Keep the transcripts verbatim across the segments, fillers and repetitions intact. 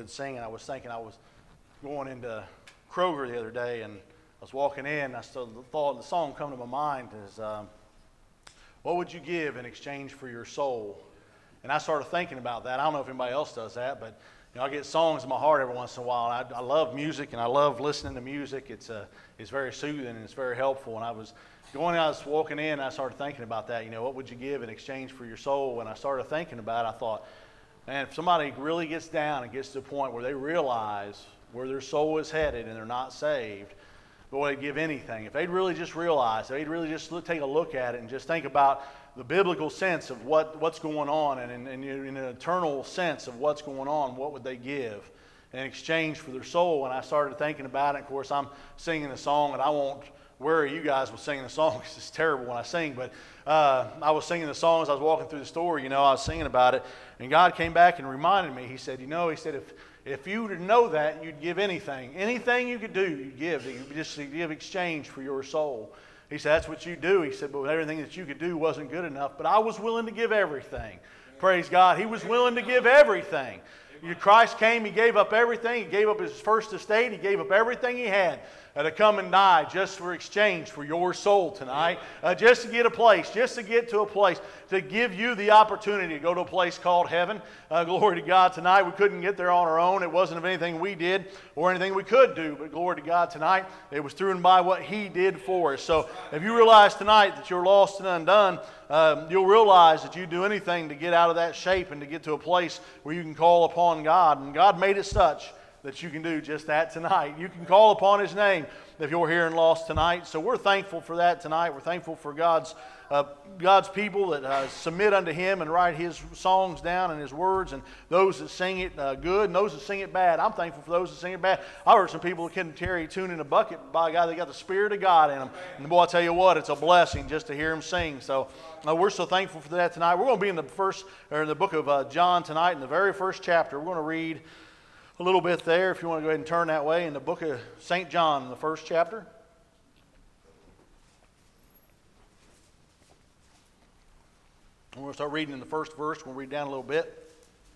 good singing. I was thinking I was going into Kroger the other day, and I was walking in, and I still thought the song come to my mind is, um, what would you give in exchange for your soul? And I started thinking about that. I don't know if anybody else does that, but you know, I get songs in my heart every once in a while. I, I love music, and I love listening to music. It's uh, it's very soothing, and it's very helpful. And I was going, I was walking in, and I started thinking about that. You know, what would you give in exchange for your soul? When I started thinking about it, I thought, man, if somebody really gets down and gets to the point where they realize where their soul is headed and they're not saved, boy, they'd give anything. If they'd really just realize, they'd really just look, take a look at it and just think about the biblical sense of what, what's going on, and in, in, in an eternal sense of what's going on, what would they give in exchange for their soul? And I started thinking about it. Of course, I'm singing a song, and I won't worry you guys with singing the song because it's terrible when I sing, but uh, I was singing the song as I was walking through the store. You know, I was singing about it, and God came back and reminded me. He said, you know, he said, if if you would know that, you'd give anything. Anything you could do, you'd give. You'd just give exchange for your soul. He said, that's what you do. He said, but everything that you could do wasn't good enough, but I was willing to give everything. Praise God. He was willing to give everything. Christ came, He gave up everything. He gave up His first estate. He gave up everything He had uh, to come and die just for exchange for your soul tonight. Uh, just to get a place, just to get to a place, to give you the opportunity to go to a place called heaven. Uh, glory to God tonight. We couldn't get there on our own. It wasn't of anything we did or anything we could do, but glory to God tonight. It was through and by what He did for us. So if you realize tonight that you're lost and undone, um, you'll realize that you do anything to get out of that shape and to get to a place where you can call upon God. And God made it such that you can do just that tonight. You can call upon His name if you're here and lost tonight. So we're thankful for that tonight. We're thankful for God's uh, God's people that uh, submit unto Him and write His songs down and His words, and those that sing it uh, good and those that sing it bad. I'm thankful for those that sing it bad. I heard some people that couldn't carry a tune in a bucket. By God, they got the Spirit of God in them. And boy, I tell you what, it's a blessing just to hear them sing. So uh, we're so thankful for that tonight. We're going to be in the first, or in the book of uh, John tonight, in the very first chapter. We're going to read a little bit there, if you want to go ahead and turn that way, in the book of Saint John, in the first chapter. We're going to start reading in the first verse. We're going to read down a little bit.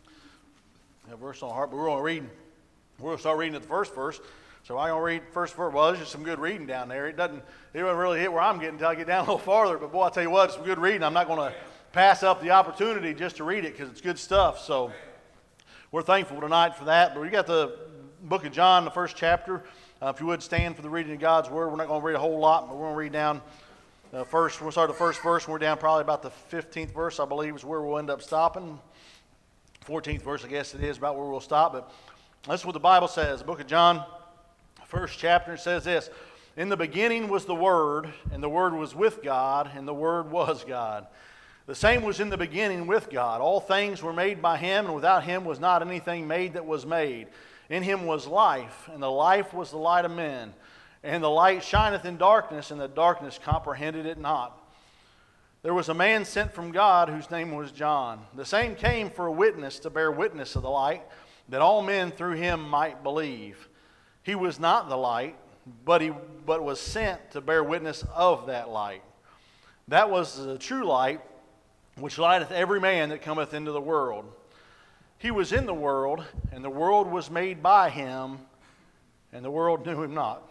We have a verse on the heart, but we're going to read. We're going to start reading at the first verse. So I'm going to read the first verse. Well, there's just some good reading down there. It doesn't, it doesn't really hit where I'm getting until I get down a little farther. But boy, I tell you what, it's some good reading. I'm not going to pass up the opportunity just to read it because it's good stuff. So we're thankful tonight for that. But we got the book of John, the first chapter. Uh, if you would stand for the reading of God's Word. We're not going to read a whole lot, but we're going to read down uh, first. We'll start the first verse, and we're down probably about the fifteenth verse, I believe, is where we'll end up stopping. fourteenth verse, I guess it is, about where we'll stop. But that's what the Bible says. The book of John, first chapter, it says this: in the beginning was the Word, and the Word was with God, and the Word was God. The same was in the beginning with God. All things were made by Him, and without Him was not anything made that was made. In Him was life, and the life was the light of men. And the light shineth in darkness, and the darkness comprehended it not. There was a man sent from God, whose name was John. The same came for a witness, to bear witness of the light, that all men through him might believe. He was not the light, but he but was sent to bear witness of that light. That was the true light, which lighteth every man that cometh into the world. He was in the world, and the world was made by Him, and the world knew Him not.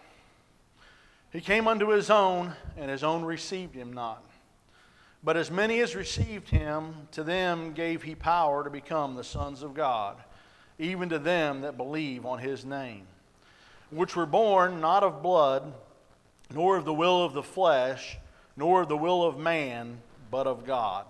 He came unto His own, and His own received Him not. But as many as received Him, to them gave He power to become the sons of God, even to them that believe on His name, which were born not of blood, nor of the will of the flesh, nor of the will of man, but of God.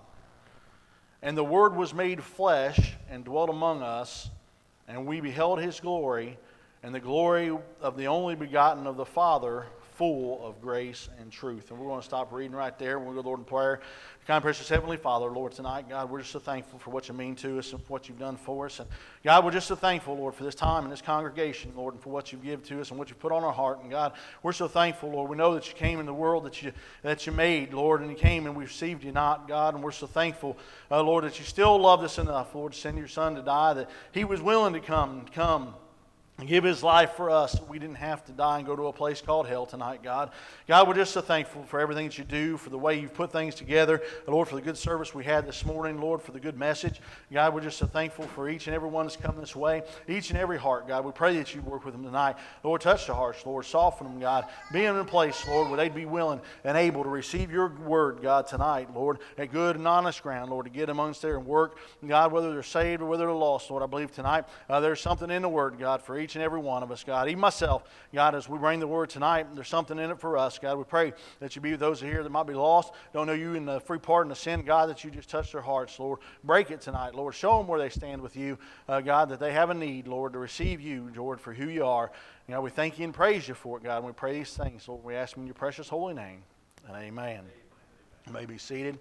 And the Word was made flesh and dwelt among us, and we beheld His glory, and the glory of the only begotten of the Father, full of grace and truth. And we're going to stop reading right there. We'll go to Lord in prayer. Kind, precious Heavenly Father, Lord, tonight, God, we're just so thankful for what you mean to us and for what you've done for us. And God, we're just so thankful, Lord, for this time and this congregation, Lord, and for what you give to us and what you put on our heart. And God, we're so thankful, Lord. We know that you came in the world that you that you made, Lord, and you came and we received you not, God. And we're so thankful, uh, Lord, that you still loved us enough, Lord, to send your Son to die, that He was willing to come, come give His life for us so we didn't have to die and go to a place called hell tonight, God. God, we're just so thankful for everything that you do, for the way you've put things together. Lord, for the good service we had this morning. Lord, for the good message. God, we're just so thankful for each and every one that's come this way. Each and every heart, God. We pray that you work with them tonight. Lord, touch the hearts. Lord, soften them, God. Be in a place, Lord, where they'd be willing and able to receive your word, God, tonight, Lord, at good and honest ground, Lord, to get amongst there and work. God, whether they're saved or whether they're lost, Lord, I believe tonight uh, there's something in the word, God, for each and every one of us, God. Even myself, God, as we bring the word tonight, there's something in it for us, God. We pray that you be with those here that might be lost, don't know you in the free pardon of sin, God, that you just touch their hearts, Lord. Break it tonight, Lord. Show them where they stand with you, uh, God, that they have a need, Lord, to receive you, Lord, for who you are. You know, we thank you and praise you for it, God, and we pray these things, Lord. We ask them in your precious holy name, and amen. You may be seated.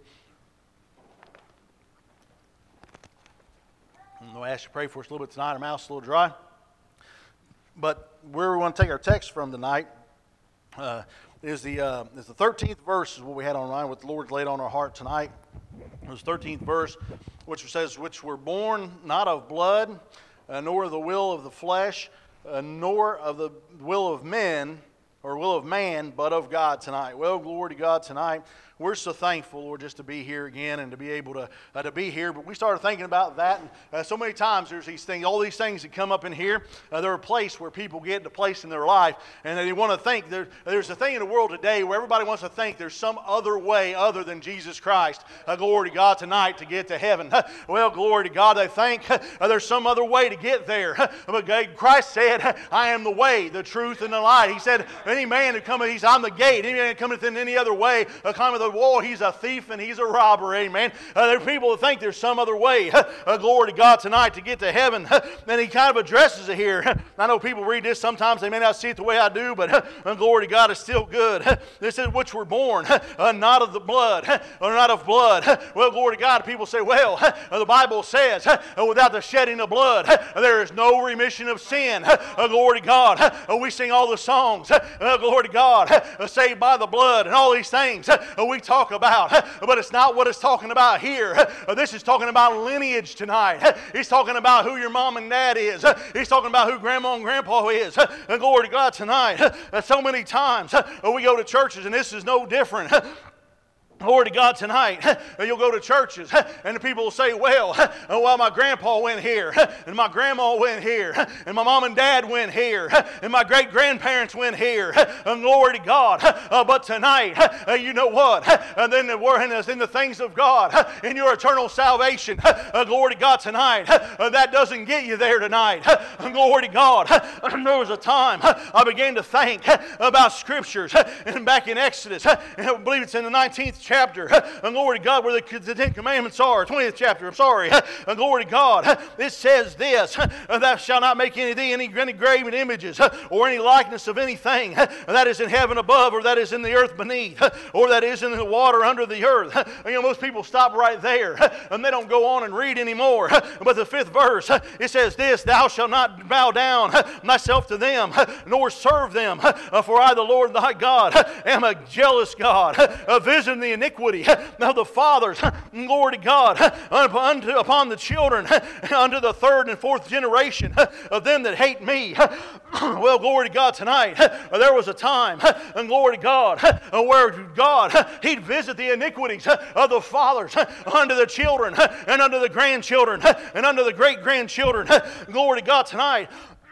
I'm going to ask you to pray for us a little bit tonight. Our mouth's a little dry. But where we want to take our text from tonight uh, is the uh, is the thirteenth verse, is what we had on mind, what the Lord laid on our heart tonight. It was the thirteenth verse, which says, which were born not of blood, uh, nor of the will of the flesh, uh, nor of the will of men, or will of man, but of God tonight. Well, glory to God tonight. We're so thankful, Lord, just to be here again and to be able to uh, to be here. But we started thinking about that, and uh, so many times there's these things, all these things that come up in here. Uh, they're a place where people get to a place in their life, and they want to think. There, there's a thing in the world today where everybody wants to think there's some other way other than Jesus Christ. Uh, glory to God tonight to get to heaven. Well, glory to God, they think uh, there's some other way to get there. But Christ said, I am the way, the truth, and the light. He said, any man who cometh, he said, I'm the gate. Any man that cometh in any other way, uh, cometh the wall, he's a thief and he's a robber. Amen. Uh, there are people that think there's some other way. Uh, glory to God tonight to get to heaven. And he kind of addresses it here. I know people read this. Sometimes they may not see it the way I do, but uh, glory to God is still good. This is which were born, uh, not of the blood, or not of blood. Well, glory to God. People say, well, uh, the Bible says, uh, without the shedding of blood, uh, there is no remission of sin. Uh, glory to God. Uh, we sing all the songs. Uh, glory to God. Uh, saved by the blood and all these things. Uh, we talk about, but it's not what it's talking about here. This is talking about lineage tonight. He's talking about who your mom and dad is. He's talking about who grandma and grandpa is. And glory to God tonight. So many times we go to churches and this is no different. Glory to God tonight. You'll go to churches and the people will say, well, well, my grandpa went here and my grandma went here and my mom and dad went here and my great-grandparents went here. And glory to God. Uh, but tonight, uh, you know what? And then we're in the, in the things of God, in your eternal salvation. Uh, glory to God tonight. Uh, that doesn't get you there tonight. Uh, glory to God. Uh, there was a time I began to think about scriptures and back in Exodus. And I believe it's in the nineteenth chapter. Chapter, and glory to God, where the, the Ten Commandments are, twentieth chapter, I'm sorry, and glory to God, it says this, thou shalt not make any thee any, any graven images, or any likeness of anything that is in heaven above, or that is in the earth beneath, or that is in the water under the earth. You know, most people stop right there, and they don't go on and read anymore. But the fifth verse, it says this, thou shalt not bow down thyself to them, nor serve them, for I, the Lord thy God, am a jealous God, visiting the iniquity of the fathers, glory to God, upon the children, unto the third and fourth generation of them that hate me. Well, glory to God tonight. There was a time, and glory to God, where God, He'd visit the iniquities of the fathers unto the children, and unto the grandchildren, and unto the great-grandchildren. Glory to God tonight.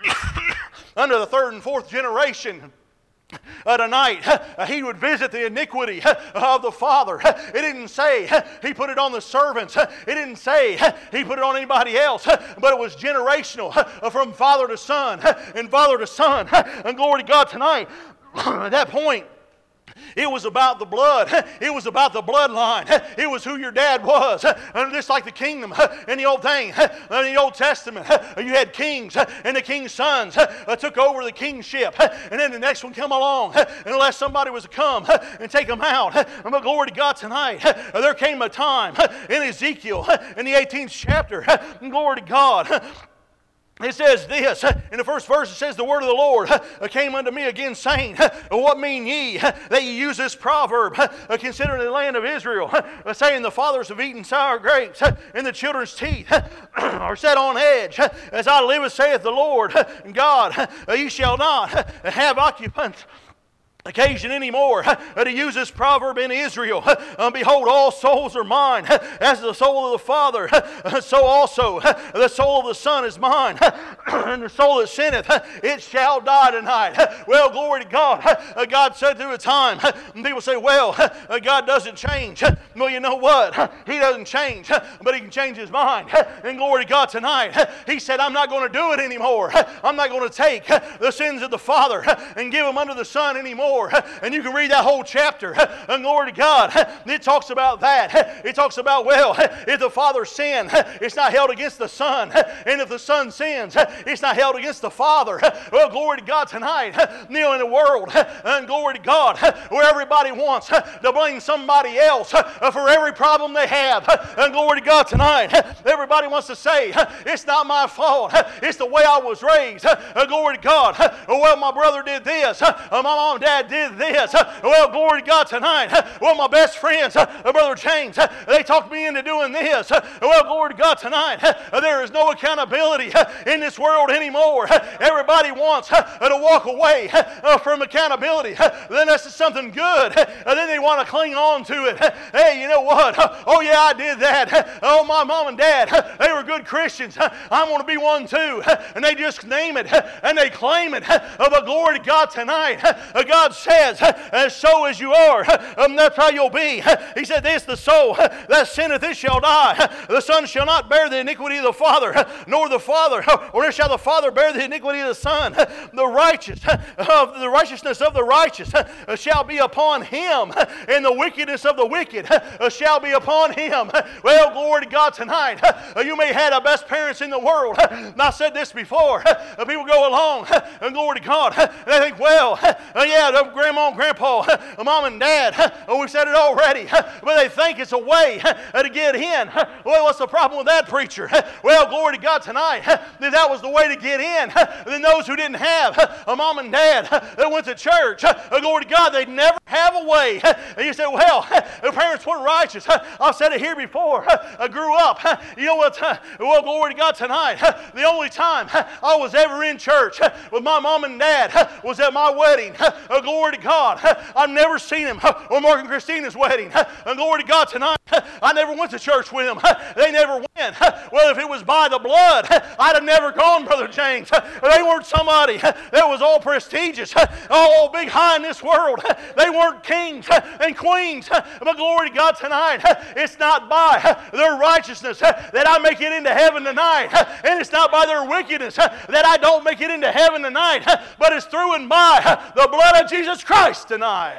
Under the third and fourth generation. Uh, tonight, uh, he would visit the iniquity uh, of the father. Uh, it didn't say uh, he put it on the servants. Uh, it didn't say uh, he put it on anybody else. Uh, but it was generational, uh, from father to son, uh, and father to son. Uh, and glory to God tonight. At that point, it was about the blood. It was about the bloodline. It was who your dad was. And just like the kingdom in the old thing, in the Old Testament, you had kings, and the king's sons took over the kingship. And then the next one come along, unless somebody was to come and take them out. But glory to God tonight, there came a time in Ezekiel, in the eighteenth chapter, glory to God, It says this, in the first verse it says, the word of the Lord came unto me again, saying, what mean ye that ye use this proverb, considering the land of Israel, saying the fathers have eaten sour grapes, and the children's teeth are set on edge. As I live, saith the Lord God, ye shall not have occupants occasion anymore to use this proverb in Israel. Uh, Behold, all souls are mine. As the soul of the Father, so also the soul of the Son is mine. And the soul that sinneth, it shall die tonight. Well, glory to God. Uh, God said through a time, people say, well, uh, God doesn't change. Well, you know what? He doesn't change, but He can change His mind. And glory to God tonight. He said, I'm not going to do it anymore. I'm not going to take the sins of the Father and give them unto the Son anymore. And you can read that whole chapter. And glory to God. It talks about that. It talks about, well, if the Father sinned, it's not held against the Son. And if the Son sins, it's not held against the Father. Well, glory to God tonight. You know, in the world, and glory to God, where everybody wants to blame somebody else for every problem they have. And glory to God tonight. Everybody wants to say, it's not my fault. It's the way I was raised. And glory to God. Well, my brother did this. My mom and dad did this. Well, glory to God tonight. Well, my best friends, Brother James, they talked me into doing this. Well, glory to God tonight. There is no accountability in this world anymore. Everybody wants to walk away from accountability. Then that's something good. And then they want to cling on to it. Hey, you know what? Oh, yeah, I did that. Oh, my mom and dad, they were good Christians. I'm going to be one too. And they just name it and they claim it. But glory to God tonight. God says, as so as you are, um, that's how you'll be. He said, this, the soul that sinneth, it shall die. The Son shall not bear the iniquity of the Father, nor the Father, or shall the Father bear the iniquity of the Son. The righteous, of the righteousness of the righteous shall be upon him, and the wickedness of the wicked shall be upon him. Well, glory to God tonight. You may have the best parents in the world. And I said this before. People go along, and glory to God, and they think, well, yeah, grandma and grandpa, mom and dad, we've said it already, but they think it's a way to get in. Well, what's the problem with that, preacher? Well, glory to God tonight. If that was the way to get in, then those who didn't have a mom and dad that went to church, glory to God, they'd never have a way. And you say, well, the parents weren't righteous. I've said it here before. I grew up. You know what? Well, glory to God tonight. The only time I was ever in church with my mom and dad was at my wedding. Glory to God. I've never seen him or Mark and Christina's wedding. And glory to God tonight. I never went to church with them. They never went. Well, if it was by the blood, I'd have never gone, Brother James. They weren't somebody that was all prestigious, all big high in this world. They weren't kings and queens. But glory to God tonight. It's not by their righteousness that I make it into heaven tonight. And it's not by their wickedness that I don't make it into heaven tonight. But it's through and by the blood of Jesus Christ tonight.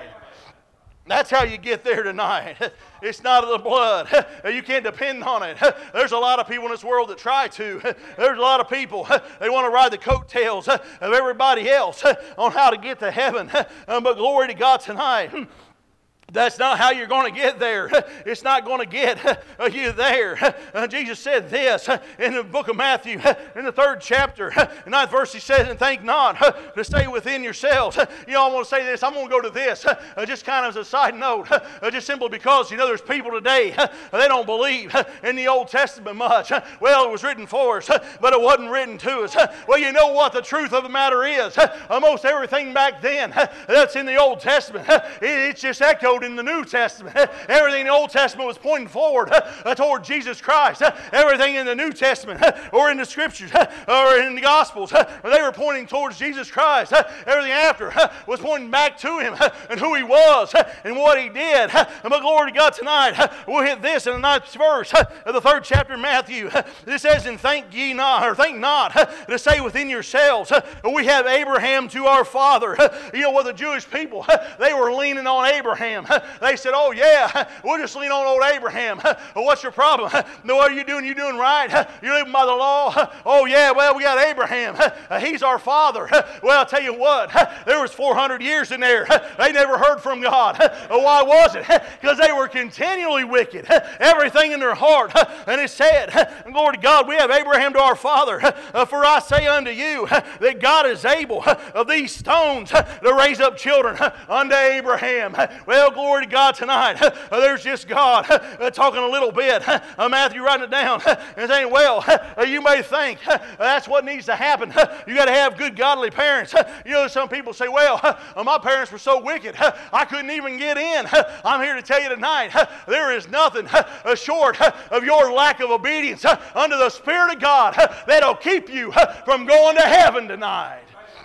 That's how you get there tonight. It's not of the blood. You can't depend on it. There's a lot of people in this world that try to. There's a lot of people, they want to ride the coattails of everybody else on how to get to heaven. But glory to God tonight. That's not how you're going to get there. It's not going to get you there. Uh, Jesus said this in the book of Matthew, in the third chapter, ninth verse, He says, and think not to stay within yourselves. You know, I want to say this. I'm going to go to this, uh, just kind of as a side note, uh, just simply because, you know, there's people today, uh, they don't believe in the Old Testament much. Well, it was written for us, but it wasn't written to us. Well, you know what the truth of the matter is? Almost everything back then that's in the Old Testament, it's just echoed in the New Testament. Everything in the Old Testament was pointing forward uh, toward Jesus Christ. Uh, everything in the New Testament uh, or in the Scriptures uh, or in the Gospels, uh, they were pointing towards Jesus Christ. Uh, everything after uh, was pointing back to Him uh, and who He was uh, and what He did. Uh, but glory to God tonight, uh, we'll hit this in the ninth verse uh, of the third chapter of Matthew. Uh, it says, and think ye not, or think not, uh, to say within yourselves, uh, we have Abraham to our father. Uh, you know what, the Jewish people, uh, they were leaning on Abraham. They said, oh yeah, we'll just lean on old Abraham. Well, what's your problem? No, what are you doing? You doing right? You living by the law? Oh yeah, well we got Abraham. He's our father. Well, I'll tell you what, there was four hundred years in there. They never heard from God. Why was it? Because they were continually wicked. Everything in their heart. And it said, glory to God, we have Abraham to our father. For I say unto you that God is able of these stones to raise up children unto Abraham. Well, glory to God tonight. There's just God talking a little bit. Matthew writing it down and saying, well, you may think that's what needs to happen. You got to have good godly parents. You know, some people say, well, my parents were so wicked, I couldn't even get in. I'm here to tell you tonight, there is nothing short of your lack of obedience unto the Spirit of God that'll keep you from going to heaven tonight.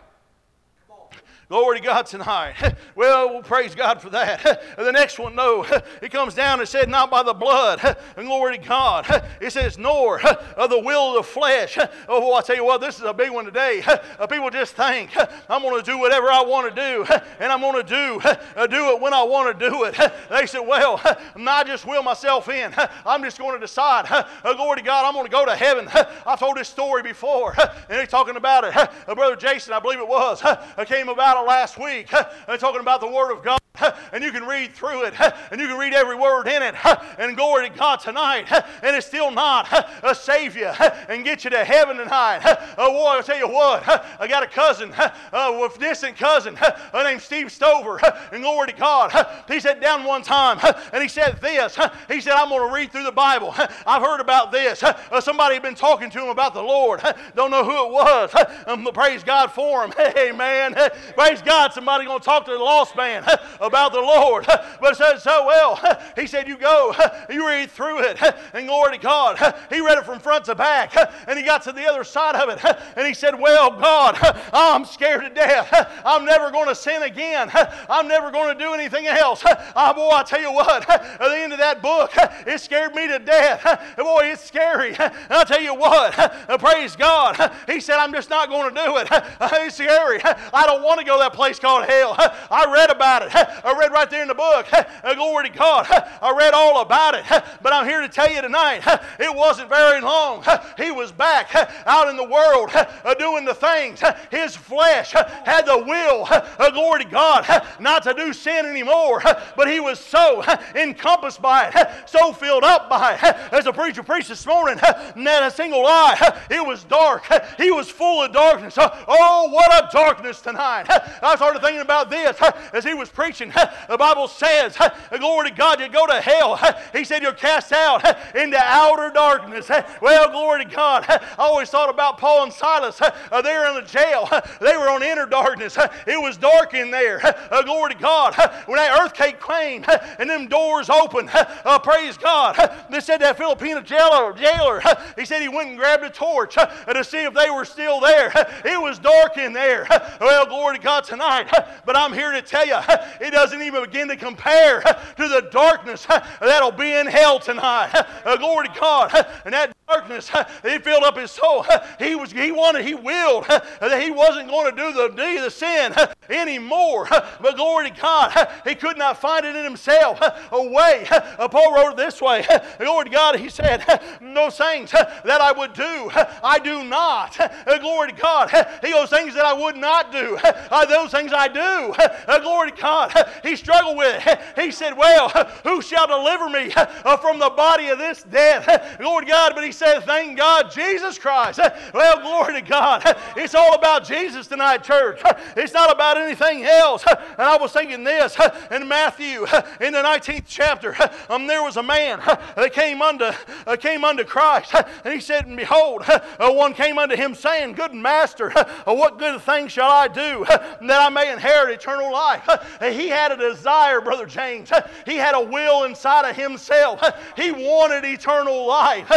Glory to God tonight. Well, we'll praise God for that. The next one, no, it comes down and said, not by the blood. And glory to God. It says, nor of the will of the flesh. Oh, I tell you what, this is a big one today. People just think, I'm going to do whatever I want to do, and I'm going to do, do it when I want to do it. They said, well, I just will myself in. I'm just going to decide, glory to God, I'm going to go to heaven. I've told this story before, and he's talking about it. Brother Jason, I believe it was, came about last week, uh, talking about the Word of God, uh, and you can read through it, uh, and you can read every word in it, uh, and glory to God tonight, uh, and it's still not uh, save you uh, and get you to heaven tonight. Uh, boy, I'll tell you what, uh, I got a cousin, uh, uh, a distant cousin, uh, named Steve Stover, uh, and glory to God, uh, he sat down one time, uh, and he said this, uh, he said, I'm going to read through the Bible. Uh, I've heard about this. Uh, uh, somebody had been talking to him about the Lord. Uh, don't know who it was. Uh, um, praise God for him. Amen. Uh, praise God, somebody going to talk to the lost man about the Lord. But it says so well. He said, you go, you read through it, and glory to God. He read it from front to back, and he got to the other side of it, and he said, well, God, I'm scared to death. I'm never going to sin again. I'm never going to do anything else. Oh, boy, I tell you what, at the end of that book, it scared me to death. Boy, it's scary. And I'll tell you what, praise God. He said, I'm just not going to do it. It's scary. I don't want to go to that place called hell. I read about it. I read right there in the book. Glory to God. I read all about it. But I'm here to tell you tonight, it wasn't very long. He was back out in the world doing the things. His flesh had the will, glory to God, not to do sin anymore. But he was so encompassed by it, so filled up by it. As the preacher preached this morning, not a single eye. It was dark. He was full of darkness. Oh, what a darkness tonight. I started thinking about this as he was preaching. The Bible says, glory to God, you go to hell. He said you're cast out into outer darkness. Well, glory to God. I always thought about Paul and Silas. They were in the jail. They were on inner darkness. It was dark in there. Glory to God. When that earthquake came and them doors opened, praise God. They said that Filipino jailer, jailer, he said he went and grabbed a torch to see if they were still there. It was dark in there. Well, glory to God tonight. But I'm here to tell you, it doesn't even begin to compare to the darkness that'll be in hell tonight. Glory to God. And that darkness, he filled up his soul. He was, he wanted, he willed that he wasn't going to do the, do the sin anymore. But glory to God, he could not find it in himself a way. Paul wrote it this way. Glory to God, he said, those things that I would do, I do not. Glory to God. He goes, things that I would not do, those things I do. Glory to God. He struggled with it. He said, well, who shall deliver me from the body of this death? Glory to God. But he said, thank God, Jesus Christ. Well, glory to God. It's all about Jesus tonight, church. It's not about anything else. And I was thinking this, in Matthew, in the nineteenth chapter, um, there was a man that came unto, uh, came unto Christ, and he said, and behold, uh, one came unto him saying, good master, uh, what good thing shall I do uh, that I may inherit eternal life? Uh, he had a desire, Brother James. Uh, he had a will inside of himself. Uh, he wanted eternal life. Uh, he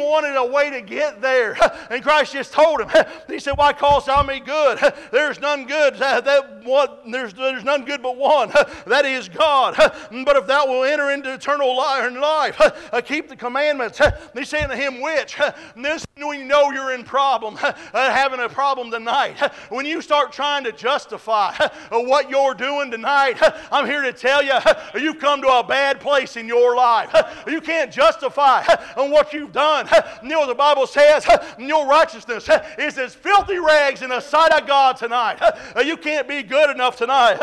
wanted a way to get there. And Christ just told him, he said, why callest thou me good? There's none good. That one, there's, there's none good but one. That is God. But if thou wilt enter into eternal life, keep the commandments. He's saying to him, which? This when you know you're in problem, having a problem tonight. When you start trying to justify what you're doing tonight, I'm here to tell you, you've come to a bad place in your life. You can't justify on what you've done. You know what the Bible says? Your righteousness is as filthy rags in the sight of God tonight. You can't be good enough tonight.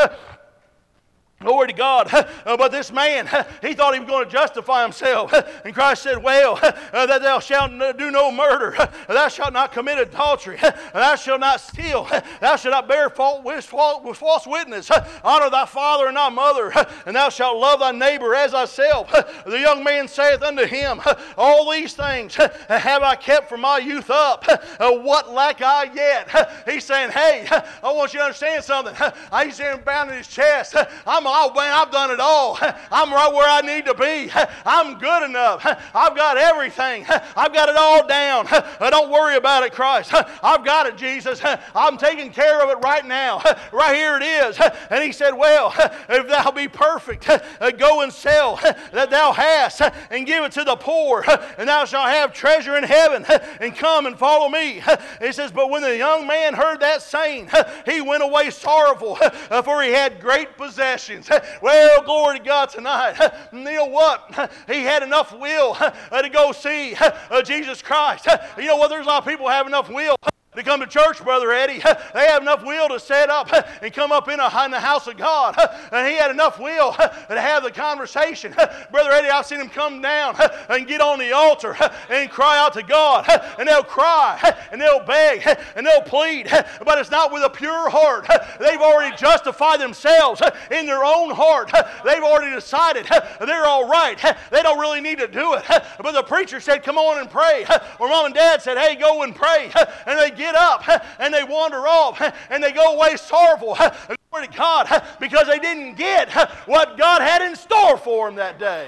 Glory to God. Uh, but this man, he thought he was going to justify himself. And Christ said, well, uh, that thou shalt do no murder. Thou shalt not commit adultery. Thou shalt not steal. Thou shalt not bear false with false witness. Honor thy father and thy mother. And thou shalt love thy neighbor as thyself. The young man saith unto him, all these things have I kept from my youth up. Uh, what lack I yet? He's saying, hey, I want you to understand something. He's saying, bound in his chest. I'm Oh, man, I've done it all. I'm right where I need to be. I'm good enough. I've got everything. I've got it all down. Don't worry about it, Christ. I've got it, Jesus. I'm taking care of it right now. Right here it is. And he said, well, if thou be perfect, go and sell that thou hast and give it to the poor, and thou shalt have treasure in heaven, and come and follow me. He says, but when the young man heard that saying, he went away sorrowful, for he had great possessions. Well, glory to God tonight. You know what? He had enough will to go see Jesus Christ. You know what? There's a lot of people who have enough will to come to church, Brother Eddie. They have enough will to set up and come up in, a, in the house of God. And he had enough will to have the conversation. Brother Eddie, I've seen him come down and get on the altar and cry out to God. And they'll cry and they'll beg and they'll plead. But it's not with a pure heart. They've already justified themselves in their own heart. They've already decided they're all right. They don't really need to do it. But the preacher said, come on and pray. Or mom and dad said, hey, go and pray. And they get up and they wander off and they go away sorrowful. Glory to God, because they didn't get what God had in store for them that day.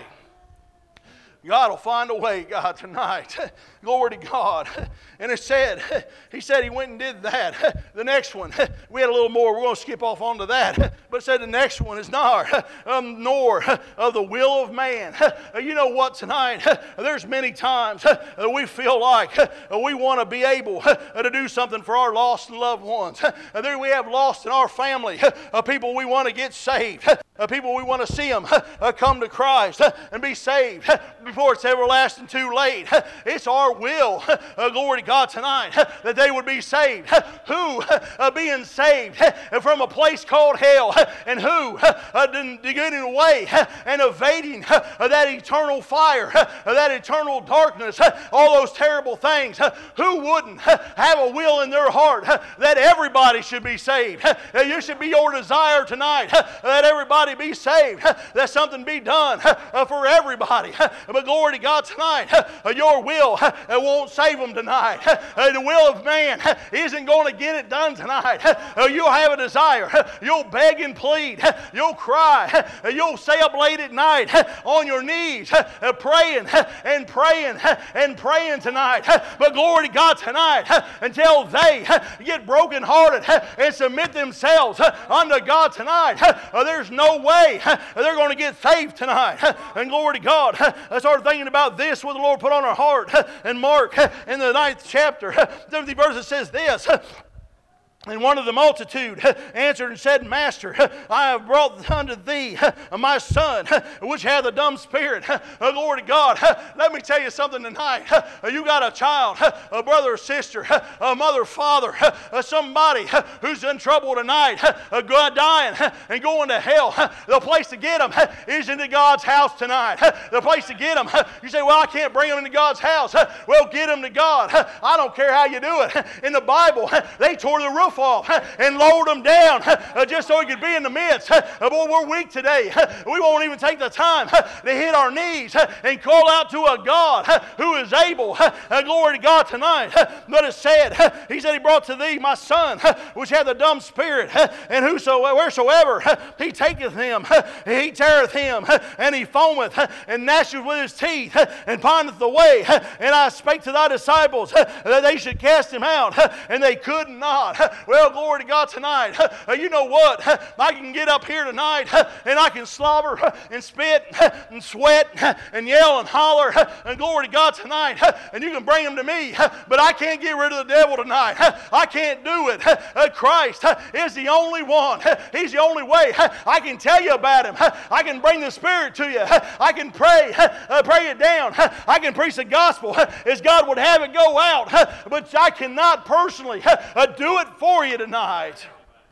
God will find a way, God, tonight. Glory to God. And it said, he said he went and did that. The next one, we had a little more. We're going to skip off onto that. But it said the next one is nor, um, nor of the will of man. You know what, tonight, there's many times that we feel like we want to be able to do something for our lost and loved ones. There we have lost in our family, people we want to get saved, people we want to see them come to Christ and be saved before it's everlasting too late. It's our will, uh, glory to God tonight, that they would be saved. Who uh, being saved from a place called hell, and who uh, getting away and evading that eternal fire, that eternal darkness, all those terrible things. Who wouldn't have a will in their heart that everybody should be saved? You should be your desire tonight that everybody be saved, that something be done for everybody. But glory to God tonight, your will won't save them tonight. The will of man isn't going to get it done tonight. You'll have a desire. You'll beg and plead. You'll cry. You'll stay up late at night on your knees praying and praying and praying tonight. But glory to God tonight, until they get brokenhearted and submit themselves unto God tonight, there's no way they're going to get saved tonight. And glory to God, I started thinking about this, what the Lord put on our heart. And Mark, in the ninth chapter, the verse that says this, and one of the multitude answered and said, Master, I have brought unto thee my son, which hath a dumb spirit. Glory to God. Let me tell you something tonight. You got a child, a brother or sister, a mother, father, somebody who's in trouble tonight, dying and going to hell. The place to get them is into God's house tonight. The place to get them. You say, well, I can't bring them into God's house. Well, get them to God. I don't care how you do it. In the Bible, they tore the roof roof off and lowered them down just so he could be in the midst. Boy, we're weak today. We won't even take the time to hit our knees and call out to a God who is able. Glory to God tonight. But it said, he said, he brought to thee my son, which hath a dumb spirit, and whosoever, wheresoever he taketh him, he teareth him, and he foameth, and gnasheth with his teeth, and pineth away. And I spake to thy disciples that they should cast him out, and they could not. Well, glory to God tonight. You know what? I can get up here tonight, and I can slobber and spit and sweat and yell and holler, and glory to God tonight, and you can bring them to me, but I can't get rid of the devil tonight. I can't do it. Christ is the only one. He's the only way. I can tell you about him. I can bring the Spirit to you. I can pray, pray it down. I can preach the gospel as God would have it go out, but I cannot personally do it for you tonight.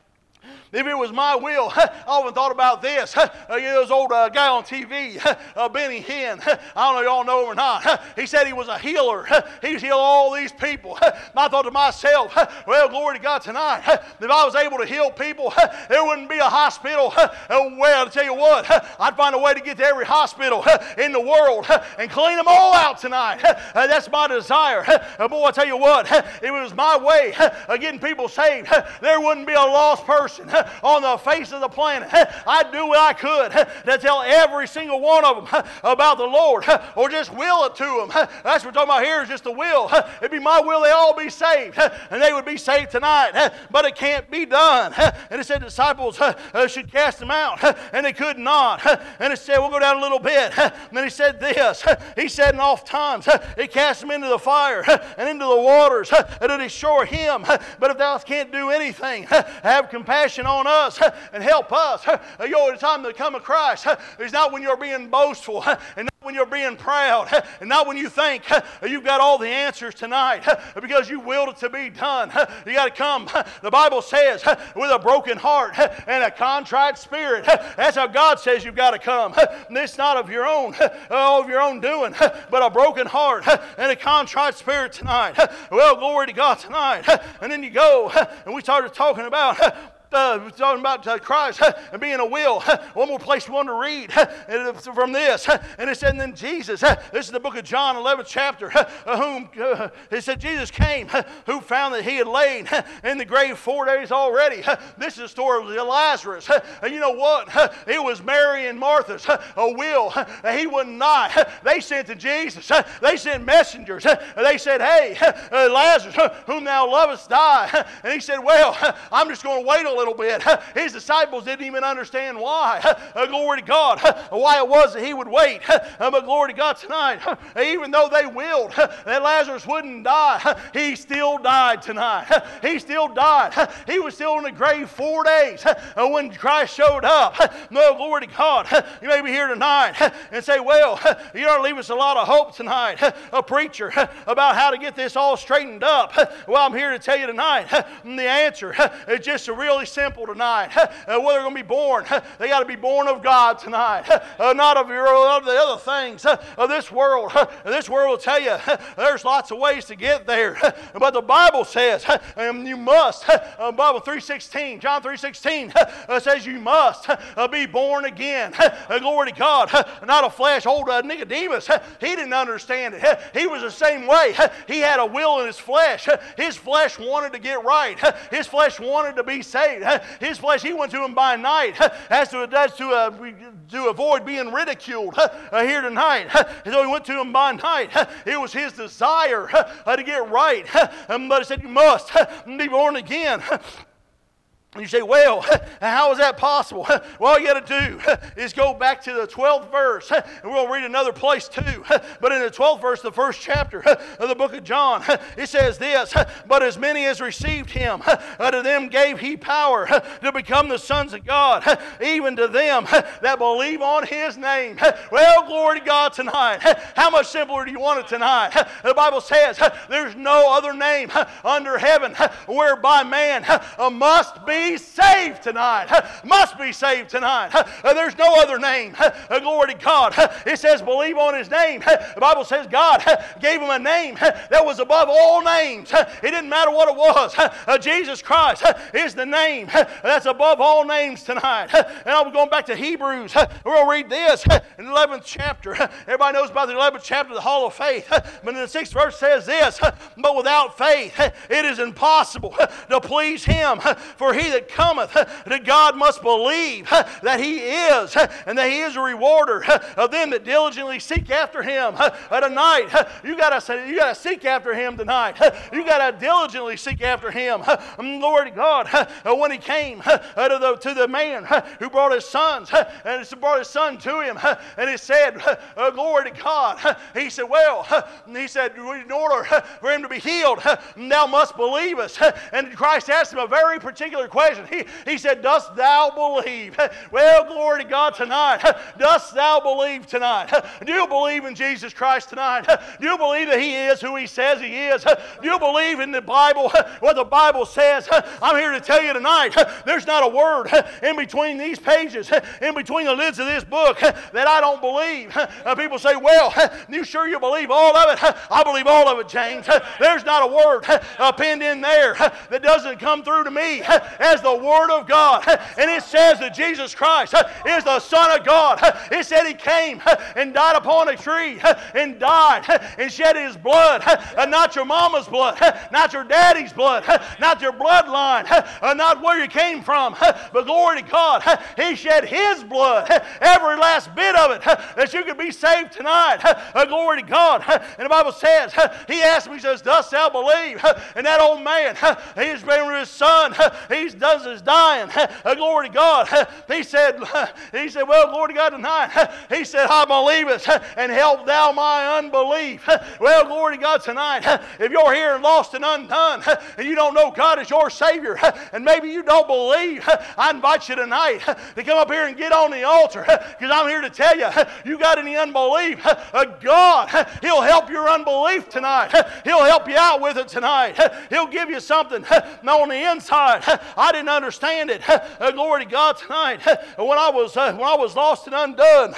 If it was my will, I often thought about this. Uh, you know, this old uh, guy on T V, uh, Benny Hinn. I don't know if y'all know him or not. He said he was a healer. He was healing all these people. I thought to myself, well, glory to God tonight. If I was able to heal people, there wouldn't be a hospital. Well, I'll tell you what, I'd find a way to get to every hospital in the world and clean them all out tonight. That's my desire. Boy, I'll tell you what, if it was my way of getting people saved, there wouldn't be a lost person on the face of the planet. I'd do what I could to tell every single one of them about the Lord, or just will it to them. That's what we're talking about here, is just the will. It'd be my will they all be saved, and they would be saved tonight, but it can't be done. And it said disciples should cast them out, and they could not. And it said, we'll go down a little bit, and then he said this, he said, and oft times he cast them into the fire and into the waters to destroy him. But if thou can't do anything, have compassion on us and help us. You know, the time to come of Christ is not when you're being boastful, and not when you're being proud, and not when you think you've got all the answers tonight, because you willed it to be done. You got to come, the Bible says, with a broken heart and a contrite spirit. That's how God says you've got to come. And it's not of your own, of your own doing, but a broken heart and a contrite spirit tonight. Well, glory to God tonight. And then you go, and we started talking about Uh, we're talking about uh, Christ uh, and being a will. One more place we want to read uh, from this. Uh, and it said, and then Jesus, uh, this is the book of John, eleventh chapter, uh, whom, uh, it said, Jesus came, uh, who found that he had lain uh, in the grave four days already. Uh, this is the story of Lazarus. Uh, and you know what? Uh, it was Mary and Martha's uh, a will. Uh, he wouldn't die. Uh, they sent to Jesus. Uh, they sent messengers. Uh, they said, hey, uh, Lazarus, uh, whom thou lovest, die. Uh, and he said, well, uh, I'm just going to wait a little little bit. His disciples didn't even understand why. Uh, glory to God. Uh, why it was that he would wait. Uh, but glory to God tonight. Uh, even though they willed uh, that Lazarus wouldn't die, uh, he still died tonight. Uh, he still died. Uh, he was still in the grave four days uh, when Christ showed up. Uh, no, glory to God. Uh, you may be here tonight uh, and say, well, uh, you don't leave us a lot of hope tonight, uh, a preacher, uh, about how to get this all straightened up. Uh, well, I'm here to tell you tonight, uh, the answer uh, is just really simple tonight. Uh, whether they're going to be born, uh, they got to be born of God tonight, uh, not of, your, of the other things uh, of this world. Uh, this world will tell you uh, there's lots of ways to get there, uh, but the Bible says uh, um, you must. Uh, Bible three sixteen, John three sixteen uh, says you must uh, be born again. Uh, glory to God. Uh, not a flesh. Old uh, Nicodemus, uh, he didn't understand it. Uh, he was the same way. Uh, he had a will in his flesh. Uh, his flesh wanted to get right. Uh, his flesh wanted to be saved. Uh, his flesh, he went to him by night uh, as to, as to, uh, to avoid being ridiculed uh, uh, here tonight. Uh, so he went to him by night. Uh, it was his desire uh, to get right. Uh, um, but he said, you must uh, be born again. And you say, well, how is that possible? Well, all you got to do is go back to the twelfth verse. And we're going to read another place too. But in the twelfth verse, the first chapter of the book of John, it says this, but as many as received him, to them gave he power to become the sons of God, even to them that believe on his name. Well, glory to God tonight. How much simpler do you want it tonight? The Bible says there's no other name under heaven whereby man must be be saved tonight. Must be saved tonight. There's no other name. Glory to God. It says believe on His name. The Bible says God gave Him a name that was above all names. It didn't matter what it was. Jesus Christ is the name that's above all names tonight. And I'm going back to Hebrews. We're going to read this in the eleventh chapter. Everybody knows about the eleventh chapter of the Hall of Faith. But in the sixth verse says this, but without faith it is impossible to please Him. For he that cometh to God must believe that He is, and that He is a rewarder of them that diligently seek after Him. Tonight, you got to you got to seek after Him tonight. You got to diligently seek after Him. Glory to God. When He came to the, to the man who brought his sons, and he brought his son to Him, and He said, glory to God. He said, well, He said, in order for him to be healed, thou must believe us. And Christ asked him a very particular question. He, he said, dost thou believe? Well, glory to God tonight. Dost thou believe tonight? Do you believe in Jesus Christ tonight? Do you believe that He is who He says He is? Do you believe in the Bible, what the Bible says? I'm here to tell you tonight, there's not a word in between these pages, in between the lids of this book, that I don't believe. People say, well, you sure you believe all of it? I believe all of it, James. There's not a word pinned in there that doesn't come through to me as the Word of God. And it says that Jesus Christ is the Son of God. It said He came and died upon a tree and died and shed His blood. Not your mama's blood, not your daddy's blood, not your bloodline, not where you came from, but glory to God, He shed His blood, every last bit of it, that you could be saved tonight. Glory to God. And the Bible says, He asked me, He says, dost thou believe? And that old man, he's been with his son, he does his dying. Glory to God. He said, he said, well, glory to God tonight. He said, I believe it, and help thou my unbelief. Well, glory to God tonight. If you're here and lost and undone, and you don't know God as your Savior, and maybe you don't believe, I invite you tonight to come up here and get on the altar, because I'm here to tell you, you got any unbelief, God, He'll help your unbelief tonight. He'll help you out with it tonight. He'll give you something on the inside. I didn't understand it. Glory to God tonight. When I was when I was lost and undone,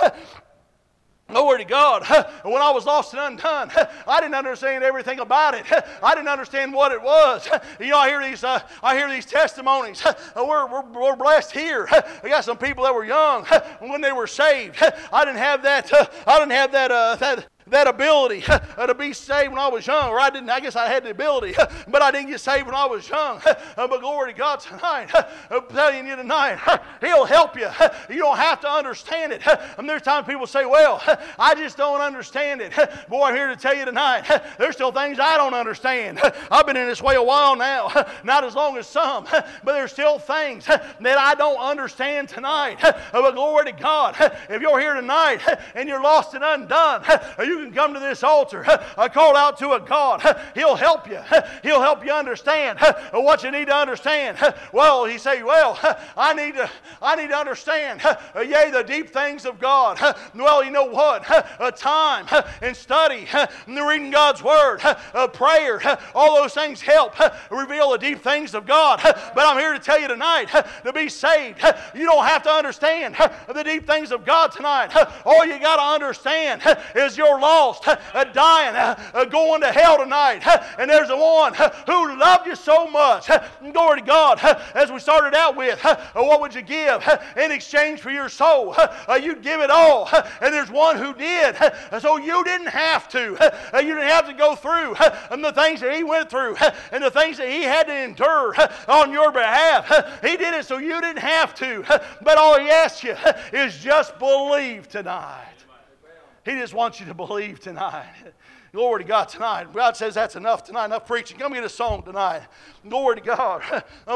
glory to God. When I was lost and undone, I didn't understand everything about it. I didn't understand what it was. You know, I hear these, uh, I hear these testimonies. We're, we're, we're blessed here. I got some people that were young when they were saved. I didn't have that. Uh, I didn't have that. Uh, that. that ability uh, to be saved when I was young, or I didn't, I guess I had the ability, but I didn't get saved when I was young. Uh, but glory to God tonight, I'm telling you tonight, He'll help you. You don't have to understand it. And there's times people say, well, I just don't understand it. Boy, I'm here to tell you tonight, there's still things I don't understand. I've been in this way a while now, not as long as some, but there's still things that I don't understand tonight. But glory to God, if you're here tonight and you're lost and undone, you can come to this altar, uh, call out to a God. He'll help you. He'll help you understand what you need to understand. Well, he say, well, I need to, I need to understand, yea, the deep things of God. Well, you know what? A time and study, reading God's Word, prayer, all those things help reveal the deep things of God. But I'm here to tell you tonight, to be saved, you don't have to understand the deep things of God tonight. All you got to understand is you're lost, uh, dying, uh, going to hell tonight. And there's the one who loved you so much. Glory to God. As we started out with, what would you give in exchange for your soul? You'd give it all. And there's one who did. So you didn't have to. You didn't have to go through the things that He went through and the things that He had to endure on your behalf. He did it so you didn't have to. But all He asks you is just believe tonight. He just wants you to believe tonight. Glory to God tonight. God says that's enough tonight, enough preaching. Come get a song tonight. Glory to God.